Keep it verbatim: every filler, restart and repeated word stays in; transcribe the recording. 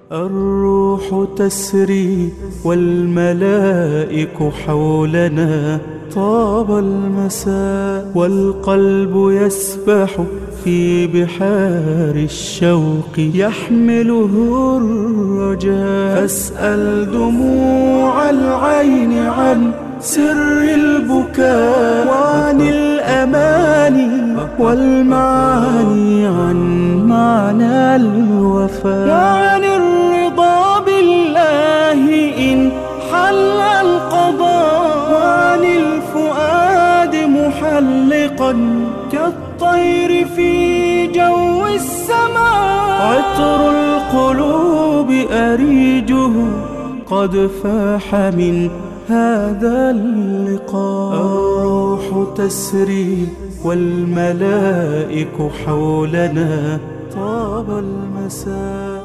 الروح تسري والملائك حولنا، طاب المساء والقلب يسبح في بحار الشوق يحمله الرجاء. أسأل دموع العين عن سر البكاء، وعن الأماني والمعاني، عن معنى الوفاء، وعن الرضا بالله إن حل القضاء، وعن الفؤاد محلقا كالطير في جو السماء. عطر القلوب أريجه قد فاح من هذا اللقاء. الروح تسري والملائك حولنا، طاب المساء.